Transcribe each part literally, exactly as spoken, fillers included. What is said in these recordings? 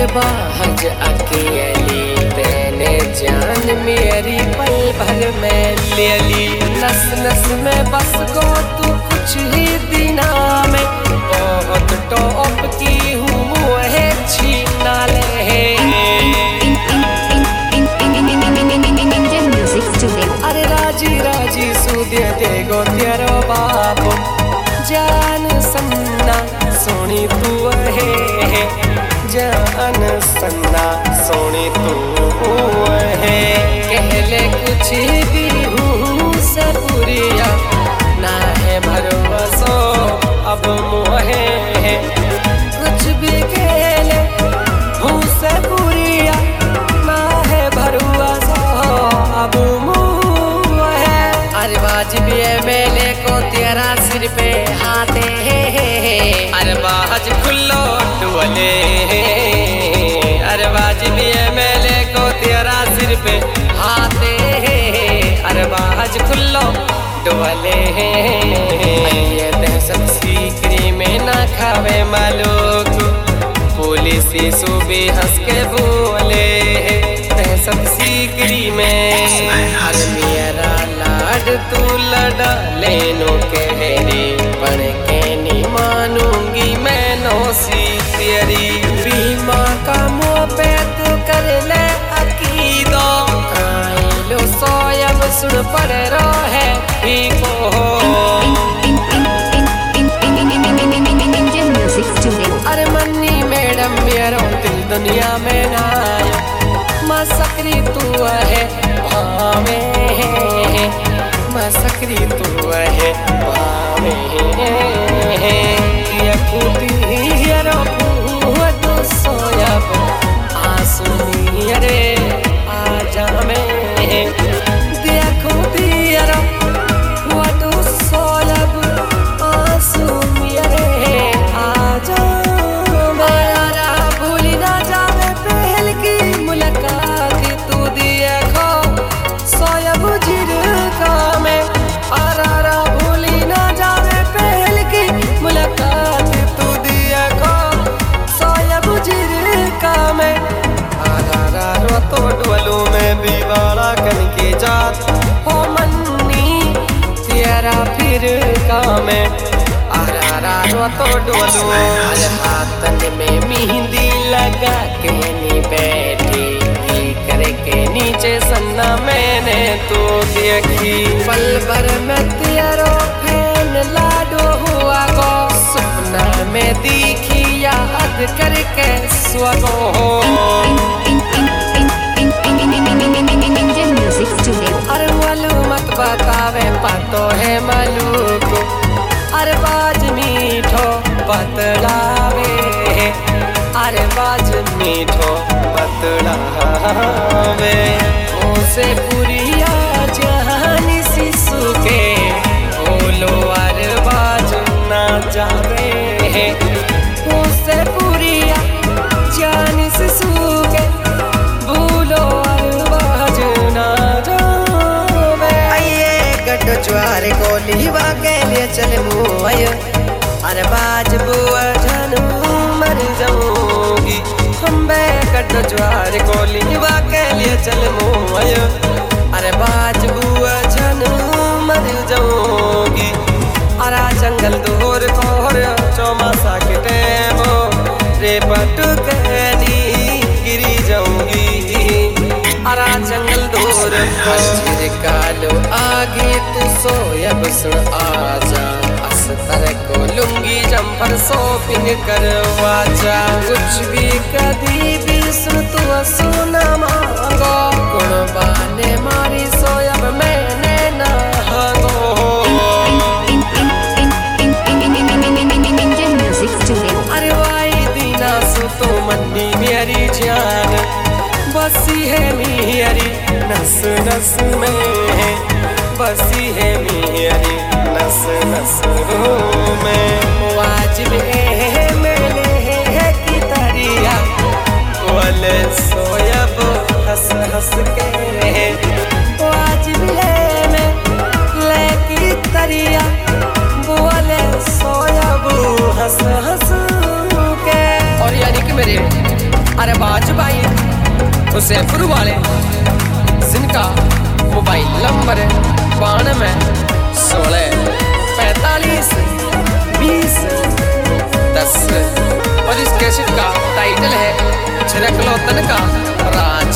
बाहज अकेली, तेने जान मेरी पल भर में ले ली। नस नस में बस गो तू कुछ ही दिना में, बहुत टॉप की हूँ मुहे छीना ले। अरे राजी राजी सूदे देगो तेरो बाप, जान सन्ना सोनी तू है, जान सन्ना सोनी तू है। कहले कुछ भी हूँ सपुरिया, ना है भरोसो अब मुहे है। कुछ भी कहले हूँ सपुरिया, ना है भरोसो अब मुहे। अरे वाजिबी है मेले को तेरा सिर पे हाथे, अरे बाहज खुल्लो डुअले। अरे वाजिबी है मेले को तेरा सिर पे हाथे, अरे बाहज खुल्लो डुअले। ये दहशत सीकरी में ना खावे मालूक, पुलिस सूबी हंस के बोले दहशत सीकरी में। अरे मेरा लाड तू लड़ा लेनो कहरी, पण के नहीं मानूंगी मैं नौसी तेरी। बीमा का मुँह पे तू कर ले अकीदो, लो सोयब सुन पड़ रो है ही को। अरे मन्नी मैडम मेरो दिल दुनिया में ना, माँ सकरी तू है भावे, माँ सकरी तू है भावे। ये खूटी हीरो तू सोयब आंसू अरे आजा में, दिया खूटी हीरो तू सोयब आंसू अरे आजा। मारा भूली ना जावे पहल की मुलाकात, तू दिया खो सोयब जिरका में। आरा भूली ना जावे पहल की मुलाकात, तू दिया खो सोयब जिरका में। आरा रो तो डोलू में भी वाला कन की जात हो मन्नी तेरा फिर का में। आरा रो तो डोलू हाथन में मेहंदी लगा के नी बैठी, करके नीचे सन्ना मैंने तो देखी। पल भर में तेरो फैन लाडो हुआ गो, सपना में दिखी याद करके स्वगो। अरे मालूम मत बतावे पातो है मालूक, अरे बाज मीठो बतलावे, अरे बाज मीठो बतलावे। उसे पुरिया जहानी शिशु के बोलो अरे बाज ना जावे। उसे पुरिया जानी शिशु के बोलो अरे बाज ना जावे। आइए गड्ढो ज्वार को लीवा के लिए चले मुआय, अरे बाज बुआ जानू मर जाऊंगी। हम बेकट ज्वार को लीवा के लिए चल मुआय, अरे बाज बुआ जानू मर जाऊंगी। अरा जंगल दूर कोहर चौमासा के टेमो, रे पटुक गिरी जाऊंगी। अरा जंगल दूर को कालो आगे तू सोयब सुन आजा, अस्तर को लुंगी जम्पर शॉपिंग करवा जा। कुछ भी कभी भी सुन तू सुना मांगो, गुणबाने मारी सोयब मैंने ना हांगो। अरे वाई दीना सु तो मन्नी मेरी जान, बसी है मेरी नस नस में, बसी है मेरी नस नस में। वाजिब है मेले है की तरिया, वाले सोयब हंस हंस के। वाजिब है मेले की तरिया, वाले सोयब हंस हंस के। और यानी कि मेरे अरे हुसैनपुर वाले जिनका मोबाइल नंबर है बानवे सोलह पैंतालीस बीस दस और इस कैसेट का टाइटल है छिड़क लो तन का राज।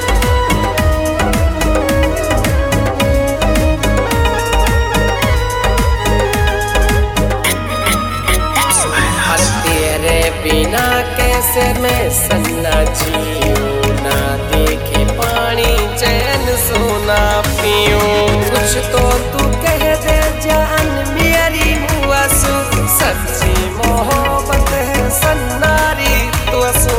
हर तेरे बिना कैसे मैं सन्ना जीऊं, ना देखे पानी चैन सोना पीऊं। कुछ तो तू कह दे जान मेरी मुआसू, सच्ची मोहब्बत है सन्नारी तो असू।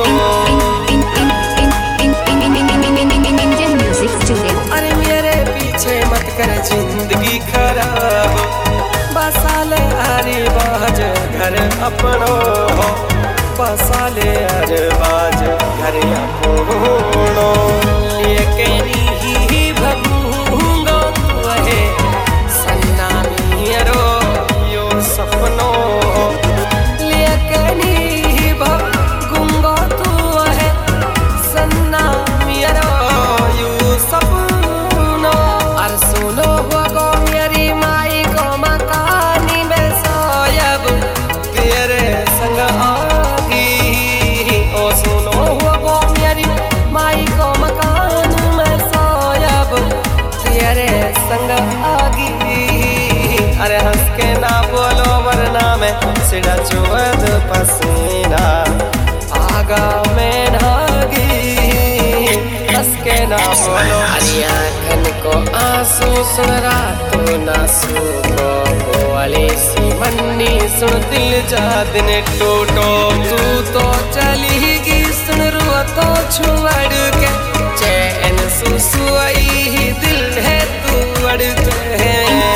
अरे मेरे पीछे मत कर जिंदगी खराब, बसाले हरी बाज घर अपनो, बसाले हर बाज घर अपनो। लेके ही भगूंगा तू है सन्ना मेरो यो सपनो, लेके ही भगूंगा तू है सन्ना मेरो यो सपनो। और सुनो गो मेरी माई को मकानी में सोयब तेरे संग आगी, ओ सुनो गो मेरी माई को मकान में सोयब तेरे संग आगी। अरे हंस के ना बोलो वरना मैं सिड़ा चुवद पसीना आगा में नागी, हंस के ना बोलो। हरी आँखन को आंसू सुन रातों ना सूखो, वाली सी मन्नी सुन दिल जा दिन टूटो। तू तो चलीगी सुन रुआ तो छुअड़ के, चैन सुसुआई ही दिल है तू अड़ते है।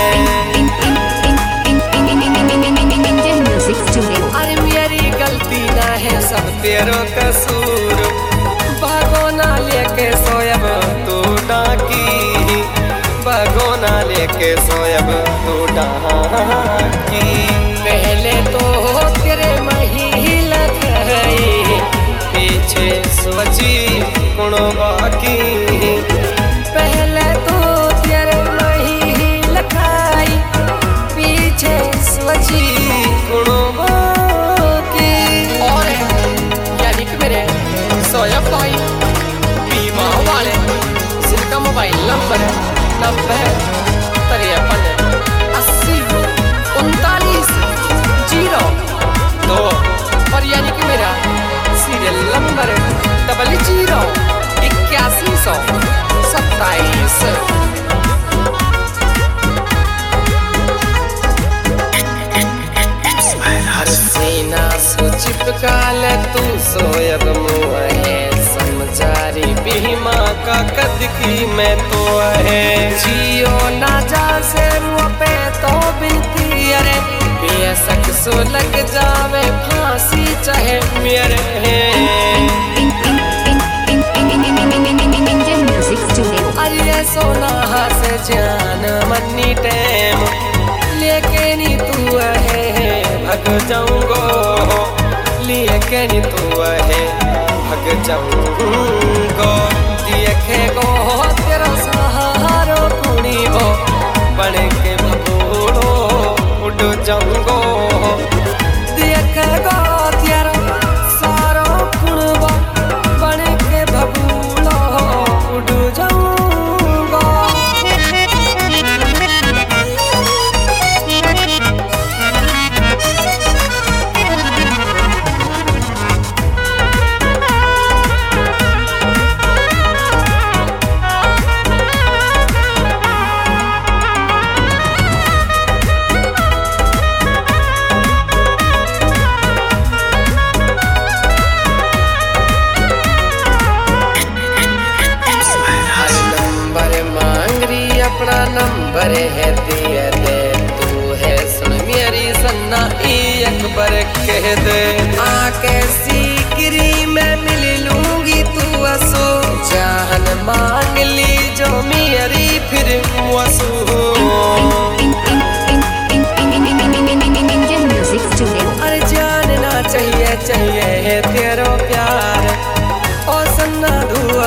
अरे मेरी गलती ना है सब तेरो कसूर, भगोना लेके सोयब तू डाकी, भगोना लेके सोयब तू डाकी। पहले तो तेरे मही लग गई, पीछे सोची कुण बाकी। पहले तो तेरे मही लगाई, पीछे सोची कुण बाकी। और यानी कि मेरे सोयब भाई बीमा वाले जिनका मोबाइल नंबर है नब्बे तिरपन अस्सी उनतालीस जीरो दो, और यानी कि मेरा सीरियल नंबर है डबल जीरो इक्यासी सौ सत्ताईस। हर सीना सो चिपकाल तू सोयब मुआ है, समझारी बीमा का कद की मैं तो है। जियो ना जा से मुँह पे तो बिनती अरे, बेशक सो लग जावे फांसी चाहे मेरे है। अरे सोना से जान मन्नी टैम लेके नी तू है भग जाऊंगो, लेके नी तू है भग जाऊंगो। देखेगो तेरा सहारो कुणी हो, बन के भगोड़ो उड़ जाऊंगो। देखेगो तेरा सारो कुणबा, बन के भगोड़ो उड़ जाऊंगो। अपना नंबर है दिया दे, तू है सुन मेरी सन्ना एक बार कह दे। आके सीकरी में मिल लूंगी तू असो, जान मांग ली जो मेरी फिर वसू। अरे जानना चाहिए चाहिए है तेरो प्यार, ओ सन्ना धुआ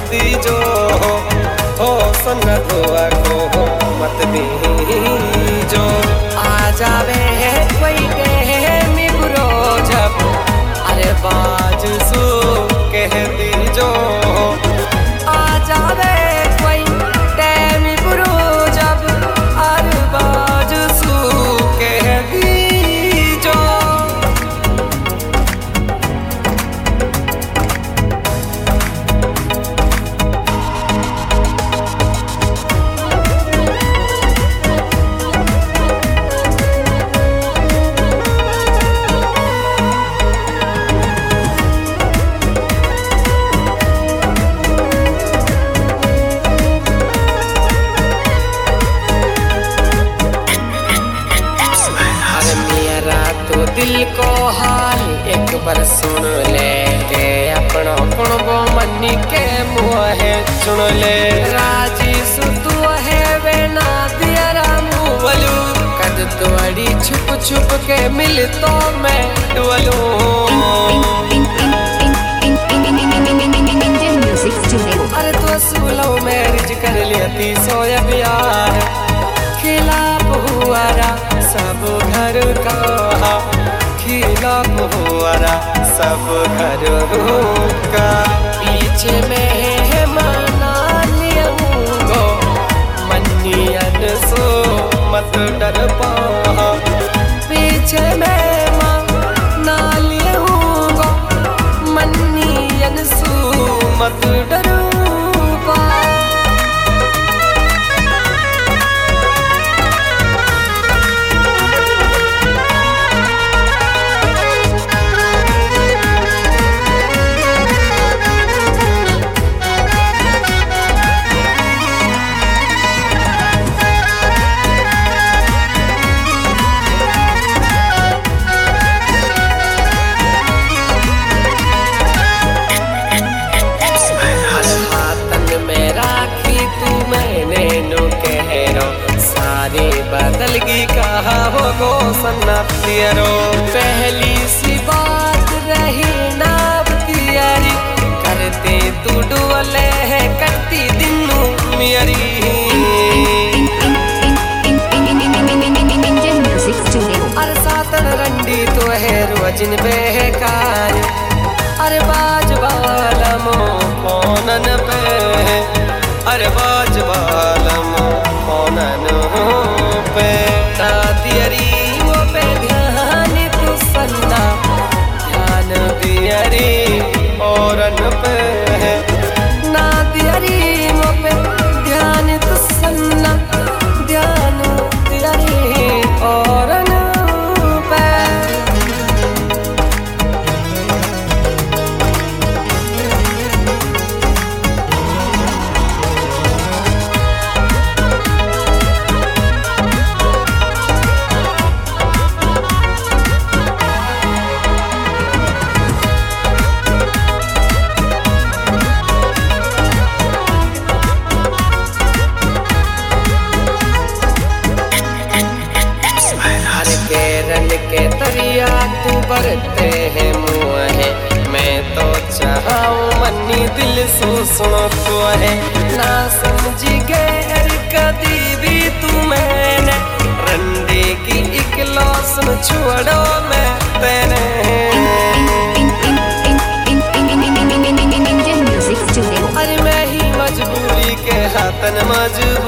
दी जो हो सुन दुआ को मत दी जो आ जावे है कोई टाइम बुरो जब अरे बाज सू कह दी जो आ जावे कोई टाइम बुरो जब अरे बाज सू कह दी जो दिल को हाल एक बार सुन ले के अपना कुणबो मनी के मुँह है सुन ले राजी सुतु है वे ना दियरा मुवलू कद तोड़ी छुप छुप के मिल तो मैं डुअलू अरे तो सुलो मैरिज कर लिया सोया प्यार खिलाफ हुआ सब घर का खिलाफ हुआ सब घर का पीछे में मना लियाऊंगो मनियन सो मत डर पा पीछे में मना लियाऊंगो मनियन सो मत डर पा बदलगी कहा हो गो सन्ना तियरो पहली सी बात रही ना तियारी करते तू डुअले है करती दिनू मियरी अरे सातन रंडी तो है रोजिन बेकार अरे बाज बालमो मोनन पे अरे बाज बालमो मोनन पे दियरी वो पे ध्यान तू सन्ना ध्यान दियरी और पे ना दियरी वो पे ध्यान तू सन्ना ध्यान दियरी और पे के तरिया तू बरते है मुँह है मैं तो चाहूँ मनी दिल सो सुनो तो है ना समझी गैर कदी भी तू मैंने रंडे की इकलो सुन छोड़ो मैं तेने अरे मैं ही मजबूरी के हाथन मजबूर